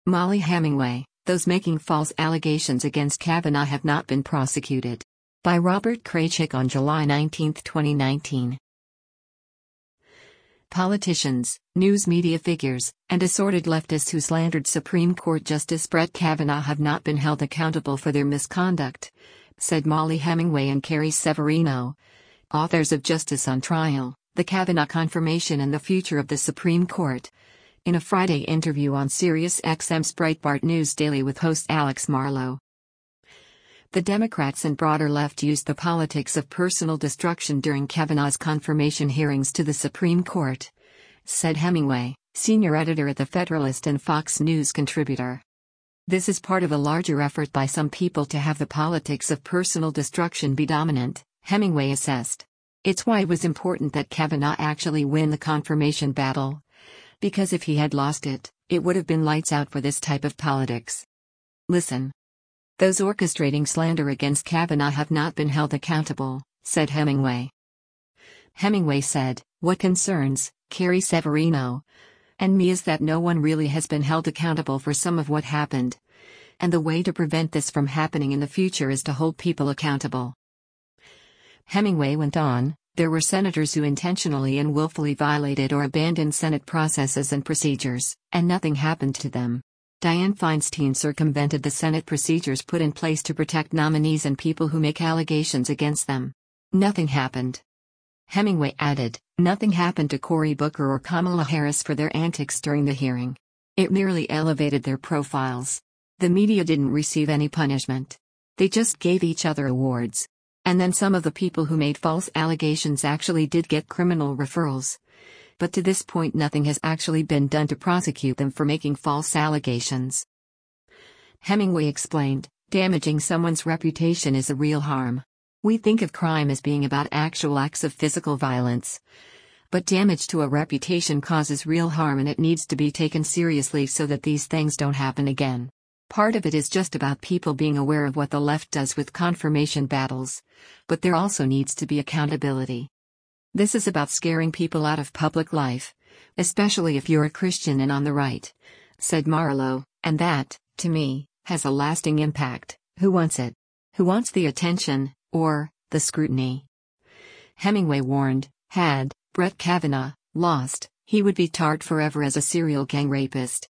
Molly Hemingway, those making false allegations against Kavanaugh have not been prosecuted. By Robert Kraychik on July 19, 2019. Politicians, news media figures, and assorted leftists who slandered Supreme Court Justice Brett Kavanaugh have not been held accountable for their misconduct, said Molly Hemingway and Carrie Severino, authors of Justice on Trial, The Kavanaugh Confirmation and the Future of the Supreme Court, in a Friday interview on SiriusXM's Breitbart News Daily with host Alex Marlow. The Democrats and broader left used the politics of personal destruction during Kavanaugh's confirmation hearings to the Supreme Court, said Hemingway, senior editor at The Federalist and Fox News contributor. This is part of a larger effort by some people to have the politics of personal destruction be dominant, Hemingway assessed. It's why it was important that Kavanaugh actually win the confirmation battle. Because if he had lost it, it would have been lights out for this type of politics. Listen. Those orchestrating slander against Kavanaugh have not been held accountable, said Hemingway. Hemingway said, "What concerns Carrie Severino and me is that no one really has been held accountable for some of what happened. And the way to prevent this from happening in the future is to hold people accountable." Hemingway went on, there were senators who intentionally and willfully violated or abandoned Senate processes and procedures, and nothing happened to them. Dianne Feinstein circumvented the Senate procedures put in place to protect nominees and people who make allegations against them. Nothing happened. Hemingway added, nothing happened to Cory Booker or Kamala Harris for their antics during the hearing. It merely elevated their profiles. The media didn't receive any punishment. They just gave each other awards. And then some of the people who made false allegations actually did get criminal referrals. But to this point nothing has actually been done to prosecute them for making false allegations. Hemingway explained, damaging someone's reputation is a real harm. We think of crime as being about actual acts of physical violence. But damage to a reputation causes real harm and it needs to be taken seriously so that these things don't happen again. Part of it is just about people being aware of what the left does with confirmation battles, but there also needs to be accountability. This is about scaring people out of public life, especially if you're a Christian and on the right, said Marlow, and that, to me, has a lasting impact. Who wants it? Who wants the attention, or the scrutiny? Hemingway warned, had Brett Kavanaugh lost, he would be tarred forever as a serial gang rapist.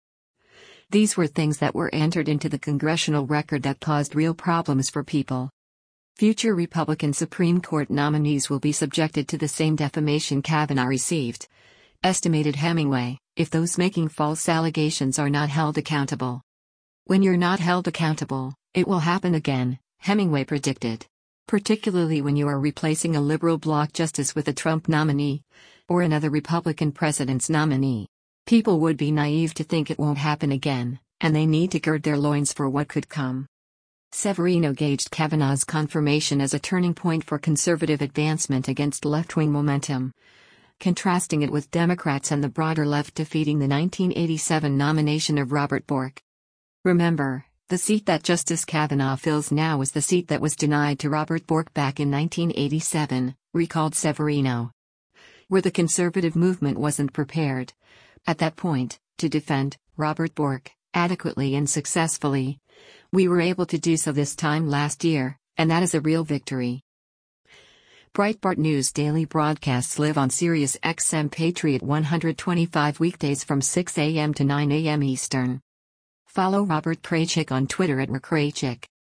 These were things that were entered into the congressional record that caused real problems for people. Future Republican Supreme Court nominees will be subjected to the same defamation Kavanaugh received, estimated Hemingway, if those making false allegations are not held accountable. When you're not held accountable, it will happen again, Hemingway predicted. Particularly when you are replacing a liberal bloc justice with a Trump nominee, or another Republican president's nominee. People would be naive to think it won't happen again, and they need to gird their loins for what could come. Severino gauged Kavanaugh's confirmation as a turning point for conservative advancement against left-wing momentum, contrasting it with Democrats and the broader left defeating the 1987 nomination of Robert Bork. Remember, the seat that Justice Kavanaugh fills now is the seat that was denied to Robert Bork back in 1987, recalled Severino. Where the conservative movement wasn't prepared, at that point, to defend Robert Bork adequately and successfully, we were able to do so this time last year, and that is a real victory. Breitbart News daily broadcasts live on SiriusXM Patriot 125 weekdays from 6 a.m. to 9 a.m. Eastern. Follow Robert Kraychik on Twitter @RKraychik.